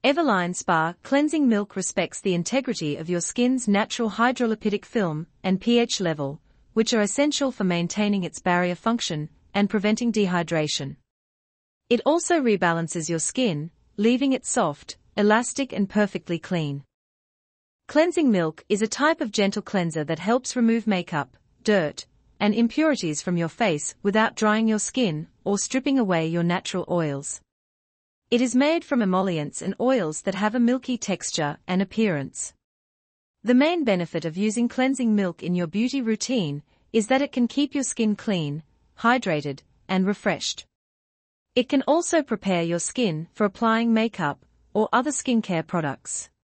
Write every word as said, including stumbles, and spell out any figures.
Everline Spa Cleansing Milk respects the integrity of your skin's natural hydrolipidic film and pH level, which are essential for maintaining its barrier function and preventing dehydration. It also rebalances your skin, leaving it soft, elastic and perfectly clean. Cleansing Milk is a type of gentle cleanser that helps remove makeup, dirt, and impurities from your face without drying your skin or stripping away your natural oils. It is made from emollients and oils that have a milky texture and appearance. The main benefit of using cleansing milk in your beauty routine is that it can keep your skin clean, hydrated, and refreshed. It can also prepare your skin for applying makeup or other skincare products.